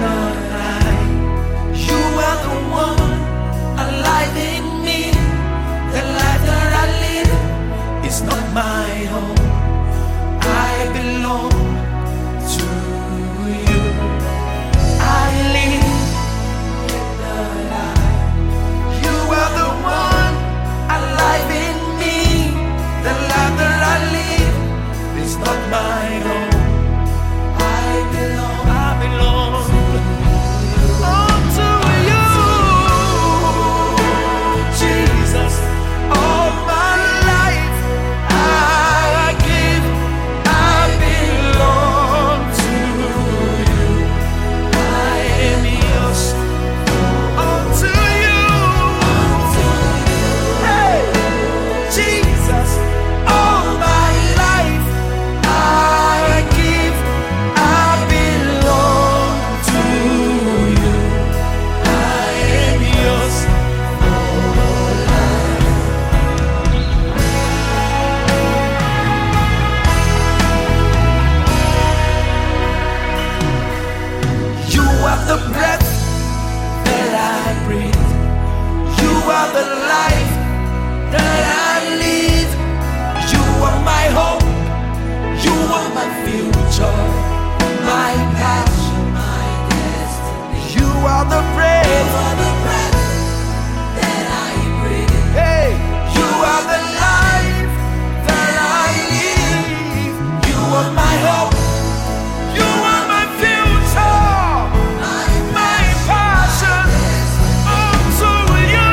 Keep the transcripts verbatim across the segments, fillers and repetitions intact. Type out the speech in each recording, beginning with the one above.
cannot lie. You are the one alive in me. The life that I live is not my own. I belong to you. I live in the light. You are the one alive in me. The life that I live is not my own. I belong, I belong unto you, Jesus. All my life I give, I belong to you. I am yours unto you. Hey, Jesus. All my life I give, I belong to you. I am yours for life. You are the breath that I breathe. You are the life that I live. You are my hope. You are my future, my passion, my destiny. You are the breath. You are the breath that I breathe. Hey, you are the life that I live. You are my hope. You are my future, my, my passion. Unto you,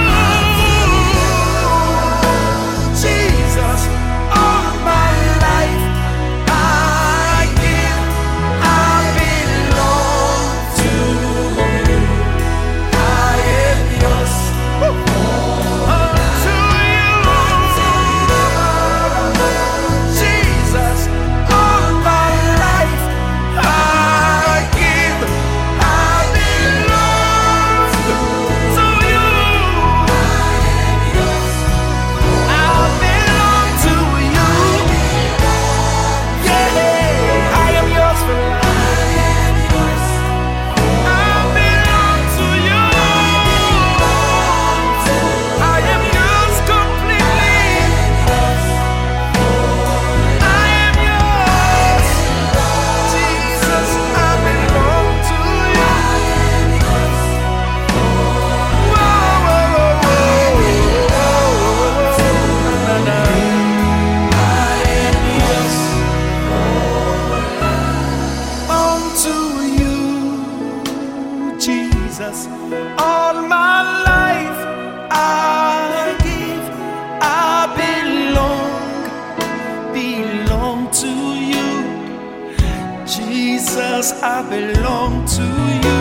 Jesus. All my life I give, I belong to you. I am yours. Unto you, Jesus. All my life I give, I belong to you. I belong to you. Yeah, I am yours for life. I belong to you. I am yours completely. I am yours, Jesus. I belong to you. Whoa, whoa, whoa, whoa, whoa, whoa. I am yours unto you, Jesus. All my life I give, I belong, belong to you, Jesus. I belong to you.